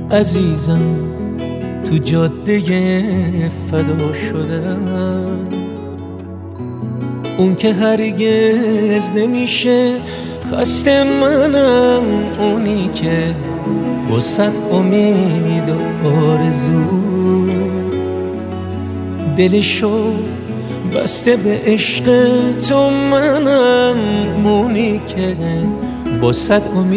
عزیزم تو جاده فدا شدن، اون که هرگز نمیشه خسته منم، اونی که با صد امید و آرزو دلشو بسته به عشق تو، منم اونی که با صد امید